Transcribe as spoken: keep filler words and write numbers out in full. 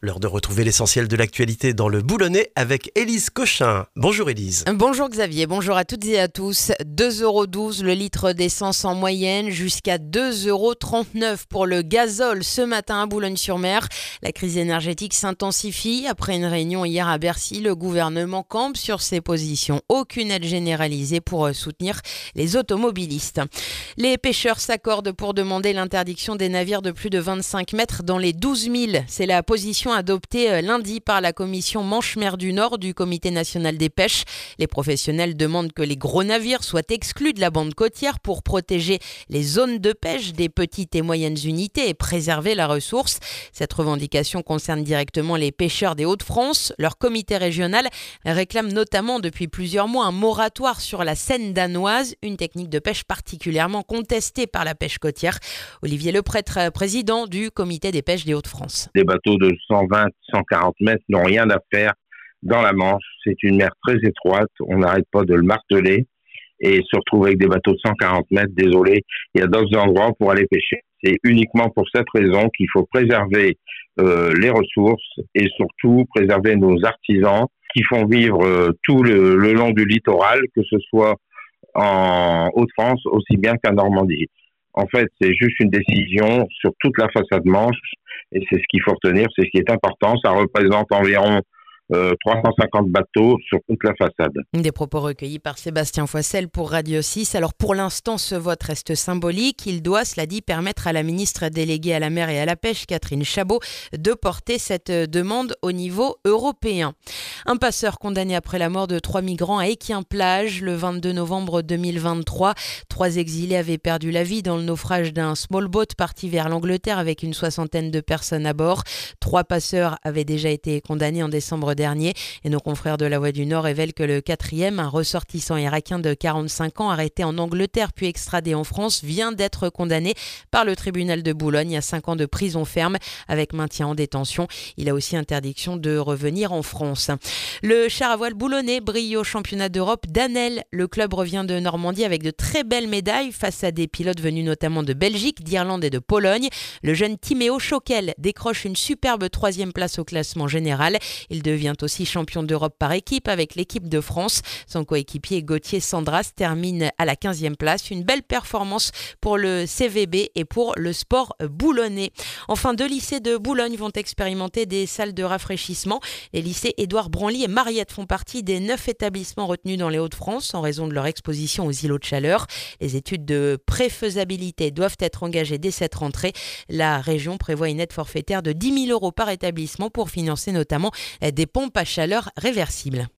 L'heure de retrouver l'essentiel de l'actualité dans le Boulonnais avec Élise Cochin. Bonjour Élise. Bonjour Xavier, bonjour à toutes et à tous. deux euros douze le litre d'essence en moyenne, jusqu'à deux euros trente-neuf pour le gazole ce matin à Boulogne-sur-Mer. La crise énergétique s'intensifie. Après une réunion hier à Bercy, le gouvernement campe sur ses positions. Aucune aide généralisée pour soutenir les automobilistes. Les pêcheurs s'accordent pour demander l'interdiction des navires de plus de vingt-cinq mètres dans les douze milles. C'est la position adoptée lundi par la commission Manche-Mer du Nord du Comité national des pêches. Les professionnels demandent que les gros navires soient exclus de la bande côtière pour protéger les zones de pêche des petites et moyennes unités et préserver la ressource. Cette revendication concerne directement les pêcheurs des Hauts-de-France. Leur comité régional réclame notamment depuis plusieurs mois un moratoire sur la seine danoise, une technique de pêche particulièrement contestée par la pêche côtière. Olivier Leprêtre, président du comité des pêches des Hauts-de-France. Des bateaux de cent vingt, cent quarante mètres n'ont rien à faire dans la Manche. C'est une mer très étroite, on n'arrête pas de le marteler et se retrouver avec des bateaux de cent quarante mètres, désolé, il y a d'autres endroits pour aller pêcher. C'est uniquement pour cette raison qu'il faut préserver euh, les ressources et surtout préserver nos artisans qui font vivre euh, tout le, le long du littoral, que ce soit en Hauts-de-France aussi bien qu'en Normandie. En fait, c'est juste une décision sur toute la façade Manche et c'est ce qu'il faut retenir, c'est ce qui est important. Ça représente environ euh, trois cent cinquante bateaux sur toute la façade. Des propos recueillis par Sébastien Foissel pour Radio six. Alors pour l'instant, ce vote reste symbolique. Il doit, cela dit, permettre à la ministre déléguée à la mer et à la pêche, Catherine Chabot, de porter cette demande au niveau européen. Un passeur condamné après la mort de trois migrants à Équien-Plage le vingt-deux novembre deux mille vingt-trois. Trois exilés avaient perdu la vie dans le naufrage d'un small boat parti vers l'Angleterre avec une soixantaine de personnes à bord. Trois passeurs avaient déjà été condamnés en décembre dernier et nos confrères de La Voix du Nord révèlent que le quatrième, un ressortissant irakien de quarante-cinq ans arrêté en Angleterre puis extradé en France, vient d'être condamné par le tribunal de Boulogne à cinq ans de prison ferme avec maintien en détention. Il a aussi interdiction de revenir en France. Le char à voile boulonnais brille au championnat d'Europe d'Anel. Le club revient de Normandie avec de très belles médailles face à des pilotes venus notamment de Belgique, d'Irlande et de Pologne. Le jeune Timéo Choquel décroche une superbe troisième place au classement général. Il devient aussi champion d'Europe par équipe avec l'équipe de France. Son coéquipier Gauthier Sandras termine à la quinzième place. Une belle performance pour le C V B et pour le sport boulonnais. Enfin, deux lycées de Boulogne vont expérimenter des salles de rafraîchissement. Les lycées Édouard Branly et Mariette font partie des neuf établissements retenus dans les Hauts-de-France en raison de leur exposition aux îlots de chaleur. Les études de préfaisabilité doivent être engagées dès cette rentrée. La région prévoit une aide forfaitaire de dix mille euros par établissement pour financer notamment des pompes à chaleur réversibles.